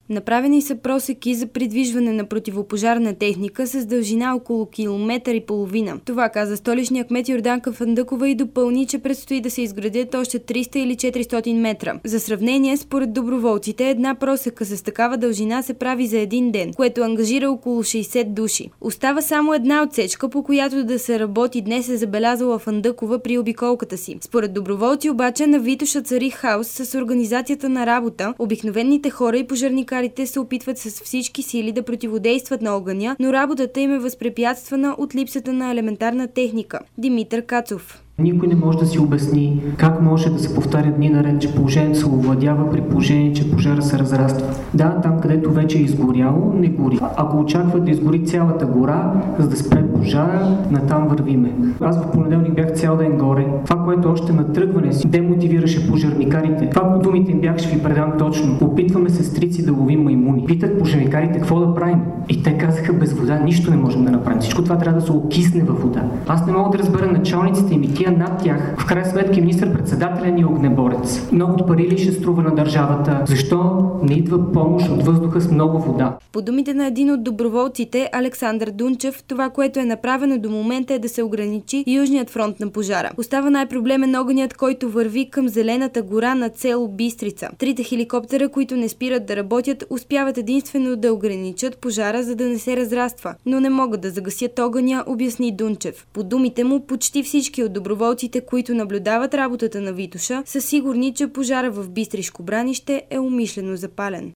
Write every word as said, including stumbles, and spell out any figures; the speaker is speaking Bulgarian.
Направени са просеки за придвижване на противопожарна техника с дължина около километър и половина. Това каза столичният кмет Йорданка Фандъкова и допълни, че предстои да се изградят още триста или четиристотин метра. За сравнение, според доброволците, една просека с такава дължина се прави за един ден, което ангажира около шейсет души. Остава само една отсечка, по която да се работи днес, е забелязала Фандъкова при обиколката си. Според доброволци обаче на Витоша цари хаос с организацията на работа. Обикновените хора и пожарникарите се опитват с всички сили да противодействат на огъня, но работата им е възпрепятствана от липсата на елементарна техника. Димитър Кацов. Никой не може да си обясни как може да се повтаря дни наред, че положението се овладява при положение, че пожара се разраства. Да, там където вече е изгоряло, не гори. Ако очакват да изгори цялата гора, за да спре пожара, натам вървиме. Аз в понеделник бях цял ден горе. Това, което още на тръгване си демотивираше пожарникарите. Това, по думите им бях, ще ви предам точно. Опитваме се стрици да ловим маймуни. Питах пожарникарите какво да правим. И те казаха, без вода нищо не можем да направим. Всичко това трябва да се окисне във вода. Аз не мога да разбера началниците им и тия над тях. В крайна сметка министър-председателят ни е огнеборец. Много от пари ли ще струва на държавата? Защо не идва помощ от въздуха с много вода? По думите на един от доброволците, Александър Дунчев, това, което е направено до момента, е да се ограничи южният фронт на пожара. Остава най-проблемен огънят, който върви към Зелената гора на село Бистрица. Трите хеликоптера, които не спират да работят, успяват единствено да ограничат пожара, за да не се разраства, но не могат да загасят огъня, обясни Дунчев. По думите му, почти всички от доброволците, които наблюдават работата на Витоша, са сигурни, че пожара в Бистришко Бранище е умишлено запален.